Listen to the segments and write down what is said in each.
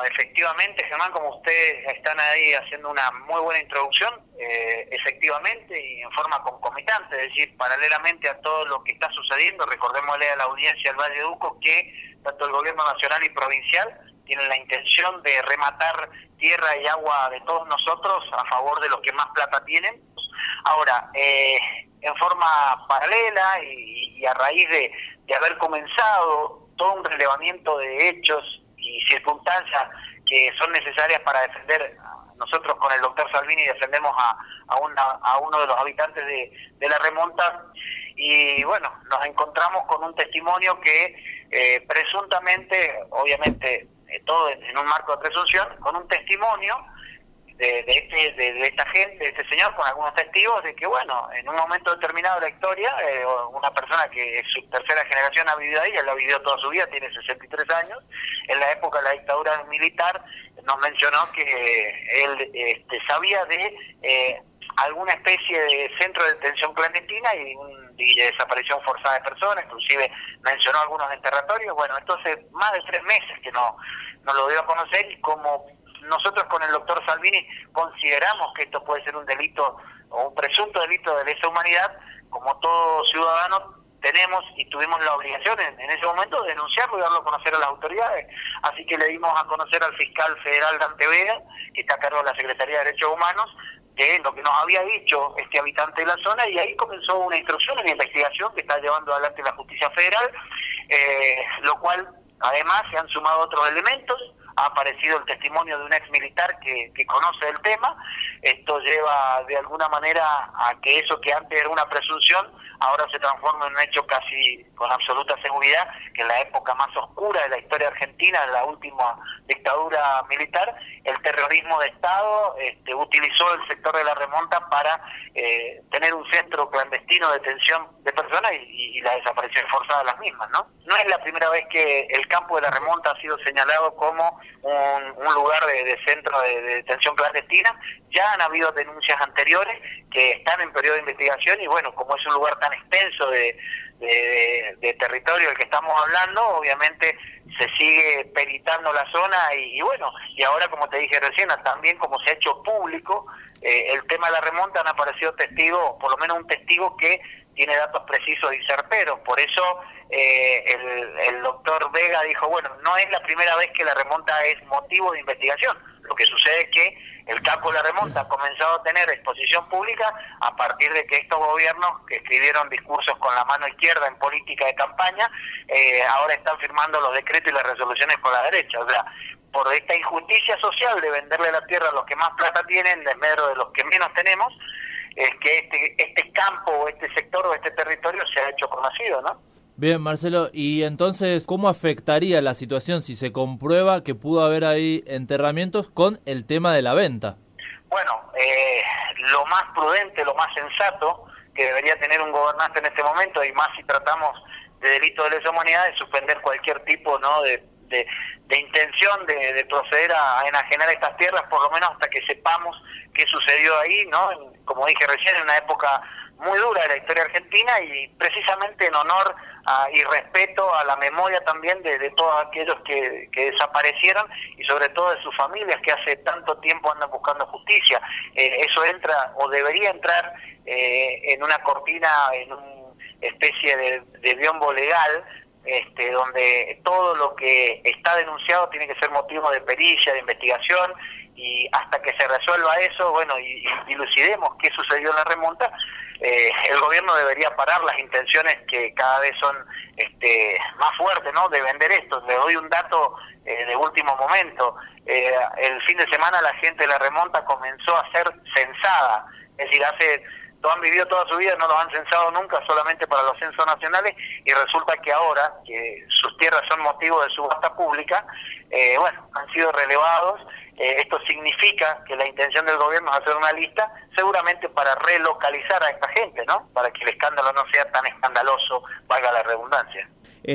efectivamente, Germán, como ustedes están ahí haciendo una muy buena introducción, efectivamente y en forma concomitante, es decir, paralelamente a todo lo que está sucediendo, recordémosle a la audiencia del Valle de Uco que tanto el gobierno nacional y provincial tienen la intención de rematar tierra y agua de todos nosotros a favor de los que más plata tienen. Ahora, en forma paralela y a raíz de haber comenzado todo un relevamiento de hechos y circunstancias que son necesarias para defender, nosotros con el doctor Salvini defendemos a uno de los habitantes de la remonta, y bueno, nos encontramos con un testimonio que presuntamente, obviamente todo en un marco de presunción, con un testimonio de esta gente, de este señor, con algunos testigos de que, bueno, en un momento determinado de la historia, una persona que es su tercera generación ha vivido ahí, él ha vivido toda su vida, tiene 63 años, en la época de la dictadura militar, nos mencionó que él sabía de alguna especie de centro de detención clandestina y de desaparición forzada de personas, inclusive mencionó algunos enterratorios. Bueno, entonces más de 3 meses que no lo dio a conocer, y como nosotros con el doctor Salvini consideramos que esto puede ser un delito o un presunto delito de lesa humanidad, como todo ciudadano tenemos y tuvimos la obligación en ese momento de denunciarlo y darlo a conocer a las autoridades. Así que le dimos a conocer al fiscal federal Dante Vega, que está a cargo de la Secretaría de Derechos Humanos, de lo que nos había dicho este habitante de la zona, y ahí comenzó una instrucción en la investigación que está llevando adelante la Justicia Federal, lo cual además se han sumado otros elementos. Ha aparecido el testimonio de un ex militar que conoce el tema. Esto lleva de alguna manera a que eso que antes era una presunción ahora se transforma en un hecho casi con absoluta seguridad, que en la época más oscura de la historia argentina, en la última dictadura militar, el terrorismo de Estado utilizó el sector de la remonta para tener un centro clandestino de detención de personas y la desaparición forzada de las mismas, ¿no? No es la primera vez que el campo de la remonta ha sido señalado como un lugar de centro de detención clandestina. Ya han habido denuncias anteriores que están en periodo de investigación, y bueno, como es un lugar tan extenso de territorio del que estamos hablando, obviamente se sigue peritando la zona y bueno, y ahora, como te dije recién, también como se ha hecho público el tema de la remonta, han aparecido testigos, por lo menos un testigo que tiene datos precisos y certeros. Por eso el doctor Vega dijo, bueno, no es la primera vez que la remonta es motivo de investigación. Lo que sucede es que el campo de la remonta ha comenzado a tener exposición pública a partir de que estos gobiernos que escribieron discursos con la mano izquierda en política de campaña, ahora están firmando los decretos y las resoluciones con la derecha. O sea, por esta injusticia social de venderle la tierra a los que más plata tienen, en desmedro de los que menos tenemos, es que este campo o este sector o este territorio se ha hecho conocido, ¿no? Bien, Marcelo, y entonces, ¿cómo afectaría la situación si se comprueba que pudo haber ahí enterramientos con el tema de la venta? Bueno, lo más prudente, lo más sensato que debería tener un gobernante en este momento, y más si tratamos de delito de lesa humanidad, es suspender cualquier tipo, ¿no?, de intención de proceder a enajenar estas tierras, por lo menos hasta que sepamos qué sucedió ahí, ¿no? Como dije recién, en una época muy dura de la historia argentina, y precisamente en honor y respeto a la memoria también de todos aquellos que desaparecieron, y sobre todo de sus familias que hace tanto tiempo andan buscando justicia. Eso entra o debería entrar en una cortina, en una especie de biombo legal, donde todo lo que está denunciado tiene que ser motivo de pericia, de investigación, y hasta que se resuelva eso, bueno, y dilucidemos qué sucedió en la remonta, el gobierno debería parar las intenciones que cada vez son más fuertes, ¿no?, de vender esto. Le doy un dato de último momento. El fin de semana la gente de la remonta comenzó a ser censada, es decir, han vivido toda su vida, no los han censado nunca, solamente para los censos nacionales, y resulta que ahora que sus tierras son motivo de subasta pública, bueno, han sido relevados. Esto significa que la intención del gobierno es hacer una lista, seguramente para relocalizar a esta gente, ¿no?, para que el escándalo no sea tan escandaloso, valga la redundancia.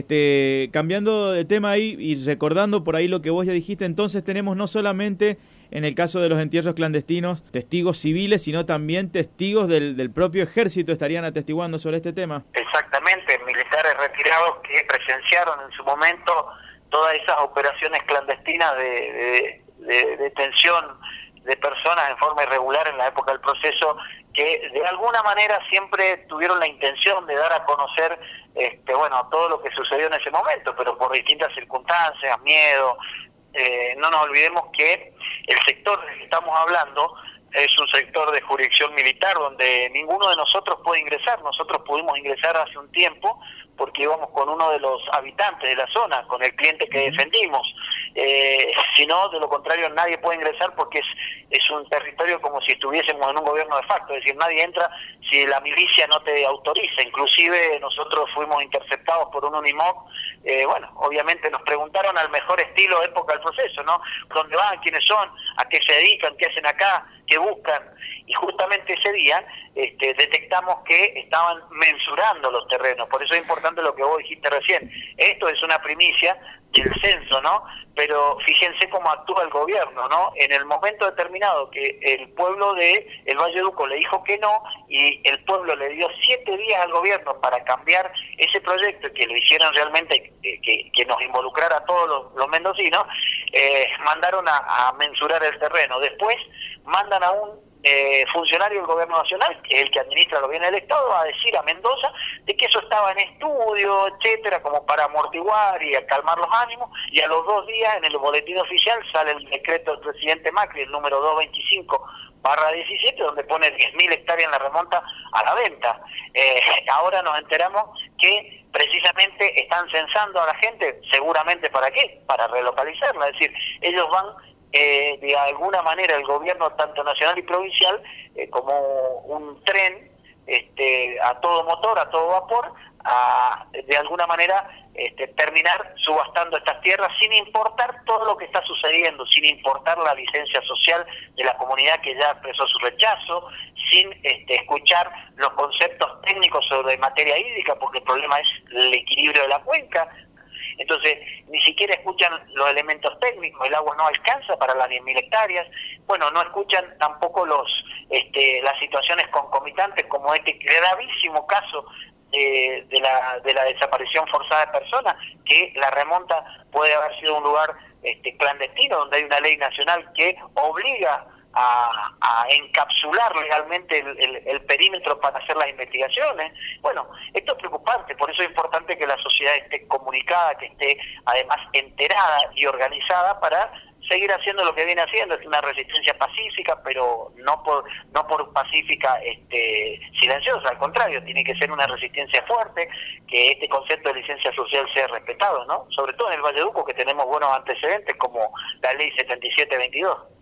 Cambiando de tema ahí y recordando por ahí lo que vos ya dijiste, entonces tenemos no solamente en el caso de los entierros clandestinos testigos civiles, sino también testigos del propio ejército estarían atestiguando sobre este tema. Exactamente, militares retirados que presenciaron en su momento todas esas operaciones clandestinas de detención de personas en forma irregular en la época del proceso, que de alguna manera siempre tuvieron la intención de dar a conocer todo lo que sucedió en ese momento, pero por distintas circunstancias, miedo. No nos olvidemos que el sector del que estamos hablando es un sector de jurisdicción militar donde ninguno de nosotros puede ingresar. Nosotros pudimos ingresar hace un tiempo porque íbamos con uno de los habitantes de la zona, con el cliente que defendimos. Si no, de lo contrario, nadie puede ingresar porque es un territorio como si estuviésemos en un gobierno de facto, es decir, nadie entra si la milicia no te autoriza. Inclusive nosotros fuimos interceptados por un Unimog. Obviamente nos preguntaron al mejor estilo época del proceso, ¿no? ¿Dónde van? ¿Quiénes son? ¿A qué se dedican? ¿Qué hacen acá? ¿Qué buscan? Y justamente ese día detectamos que estaban mensurando los terrenos. Por eso es importante lo que vos dijiste recién. Esto es una primicia del censo, ¿no? Pero fíjense cómo actúa el gobierno, ¿no? En el momento determinado que el pueblo de el Valleduco le dijo que no, y el pueblo le dio 7 días al gobierno para cambiar ese proyecto y que lo hicieran realmente, que nos involucrara a todos los mendocinos, mandaron a mensurar el terreno. Después mandan a un funcionario del gobierno nacional, que es el que administra los bienes del Estado, a decir a Mendoza de que eso estaba en estudio, etcétera, como para amortiguar y calmar los ánimos, y a los 2 días en el boletín oficial sale el decreto del presidente Macri, el número 225/17, donde pone 10.000 hectáreas en la remonta a la venta. Ahora nos enteramos que precisamente están censando a la gente, seguramente ¿para qué? Para relocalizarla, es decir, ellos van de alguna manera, el gobierno tanto nacional y provincial, como un tren a todo motor, a todo vapor, de alguna manera terminar subastando estas tierras sin importar todo lo que está sucediendo, sin importar la licencia social de la comunidad que ya expresó su rechazo, sin escuchar los conceptos técnicos sobre materia hídrica, porque el problema es el equilibrio de la cuenca. Entonces, ni siquiera escuchan los elementos técnicos, el agua no alcanza para las 10.000 hectáreas, no escuchan tampoco las situaciones concomitantes, como este gravísimo caso de la desaparición forzada de personas, que la remonta puede haber sido un lugar clandestino, donde hay una ley nacional que obliga a encapsular legalmente el perímetro para hacer las investigaciones. Esto es preocupante, por eso es importante que la sociedad esté comunicada, que esté además enterada y organizada para seguir haciendo lo que viene haciendo. Es una resistencia pacífica, pero no por pacífica silenciosa, al contrario, tiene que ser una resistencia fuerte, que este concepto de licencia social sea respetado, ¿no? Sobre todo en el Valleduco, que tenemos buenos antecedentes como la ley 7722.